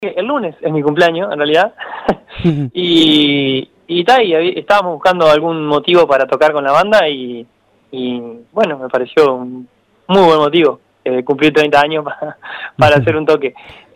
El lunes es mi cumpleaños, en realidad, y estábamos buscando algún motivo para tocar con la banda y bueno, me pareció un muy buen motivo, cumplir 30 años para hacer un toque.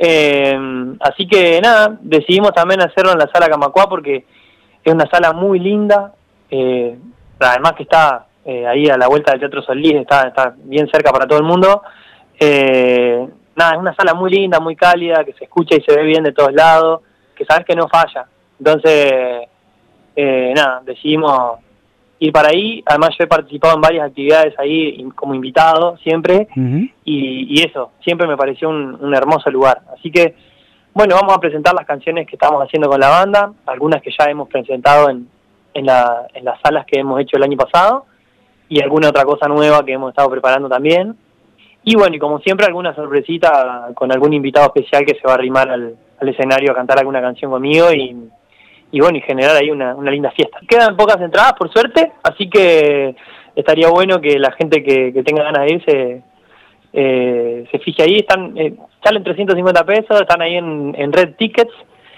Así que nada, decidimos también hacerlo en la Sala Camacuá porque es una sala muy linda, además que está ahí a la vuelta del Teatro Solís, está bien cerca para todo el mundo. Nada, es una sala muy linda, muy cálida, que se escucha y se ve bien de todos lados, que sabes que no falla. Entonces, nada, decidimos ir para ahí. Además yo he participado en varias actividades ahí como invitado siempre, y eso, siempre me pareció un hermoso lugar. Así que, bueno, vamos a presentar las canciones que estamos haciendo con la banda, algunas que ya hemos presentado en las salas que hemos hecho el año pasado, y alguna otra cosa nueva que hemos estado preparando también. Y bueno, y como siempre, alguna sorpresita con algún invitado especial que se va a arrimar al escenario a cantar alguna canción conmigo y bueno, y generar ahí una linda fiesta. Quedan pocas entradas, por suerte, así que estaría bueno que la gente que tenga ganas de ir se fije ahí. Salen 350 pesos, están ahí en Red Tickets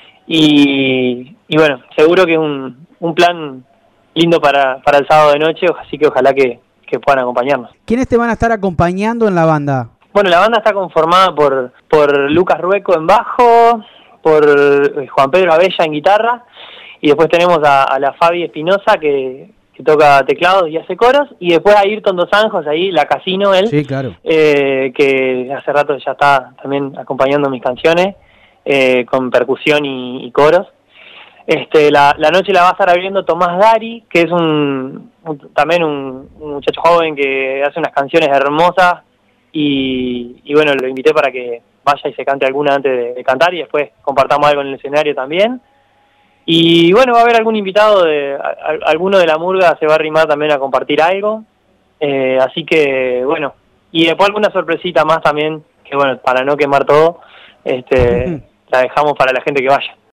y bueno, seguro que es un plan lindo para el sábado de noche, así que ojalá que puedan acompañarnos. ¿Quiénes te van a estar acompañando en la banda? Bueno, la banda está conformada por Lucas Rueco en bajo, por Juan Pedro Abella en guitarra, y después tenemos a la Fabi Espinosa que toca teclados y hace coros, y después a Ayrton Dos Anjos, ahí la Casino, él, sí, claro. Que hace rato ya está también acompañando mis canciones, con percusión y coros. La noche la va a estar abriendo Tomás Dari, que es también un muchacho joven que hace unas canciones hermosas y bueno, lo invité para que vaya y se cante alguna antes de cantar y después compartamos algo en el escenario también. Y bueno, va a haber algún invitado, alguno de la murga se va a arrimar también a compartir algo, así que bueno, y después alguna sorpresita más también, que bueno, para no quemar todo, la dejamos para la gente que vaya.